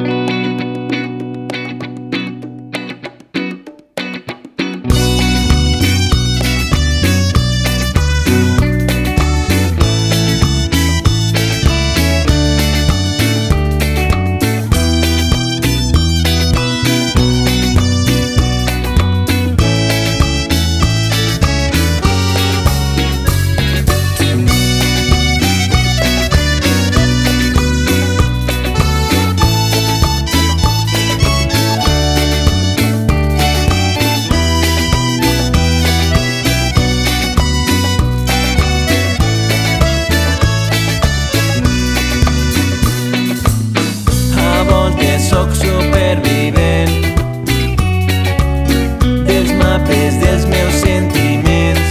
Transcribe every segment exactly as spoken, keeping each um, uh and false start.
Soc supervivent dels mapes dels meus sentiments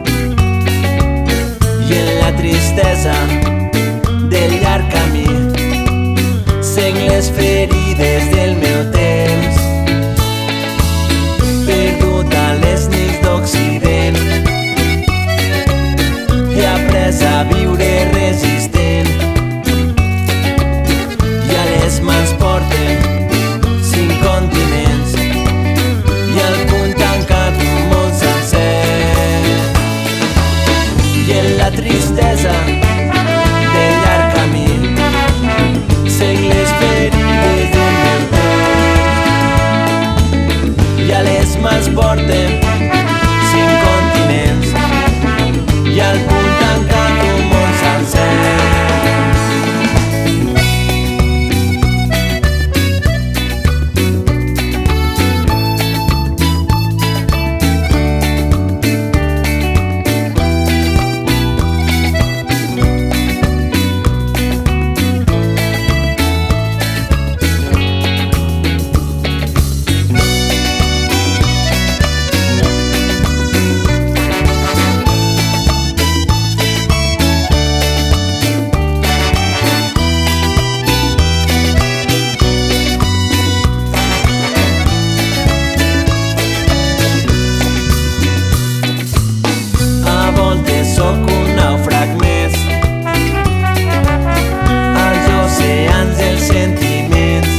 i en la tristesa del llarg camí sent les ferides del meu temps, perdut a les nits d'Occident. He après a viure resistent i a les mans porten cinc continents i al punt tancat un món sencer. I en la tristesa del llarg camí sent les ferides del meu temps i a les mans porten cinc continents i al punt tancat un món sencer. Soc un nàufrag més als oceans dels sentiments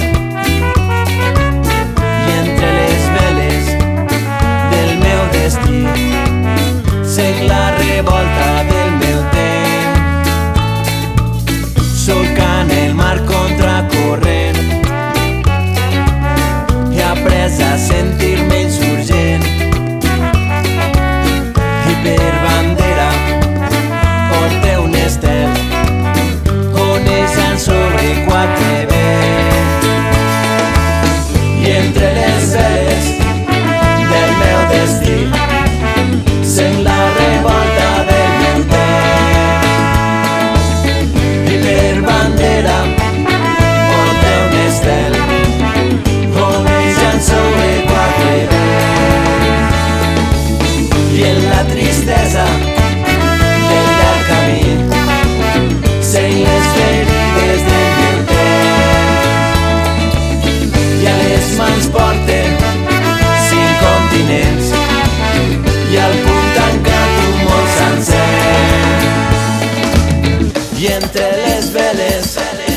i entre les veles del meu destí sent la revolta del meu temps, solcant el mar contracorrent. He après a sentir-me insurgent i per bandera porte un estel onejant sobre quatre vents i entre les veles del meu destí sent la revolta del meu temps i per bandera porte un estel onejant sobre quatre vents i en la tristesa del llarg camí sent les ferides del meu temps i a les mans porten cinc continents i al punt tancat un món sencer. I entre les veles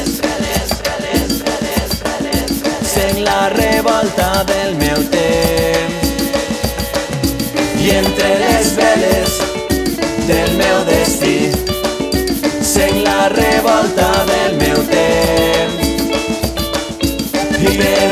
sent la revolta del meu temps i entre les veles del meu destí sent la revolta del meu temps i per